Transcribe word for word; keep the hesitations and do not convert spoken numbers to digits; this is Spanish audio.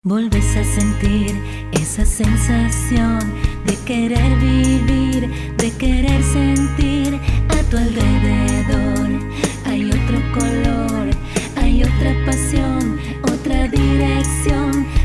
Vuelves a sentir esa sensación de querer vivir, de querer sentir a tu alrededor. Hay otro color, hay otra pasión, otra dirección.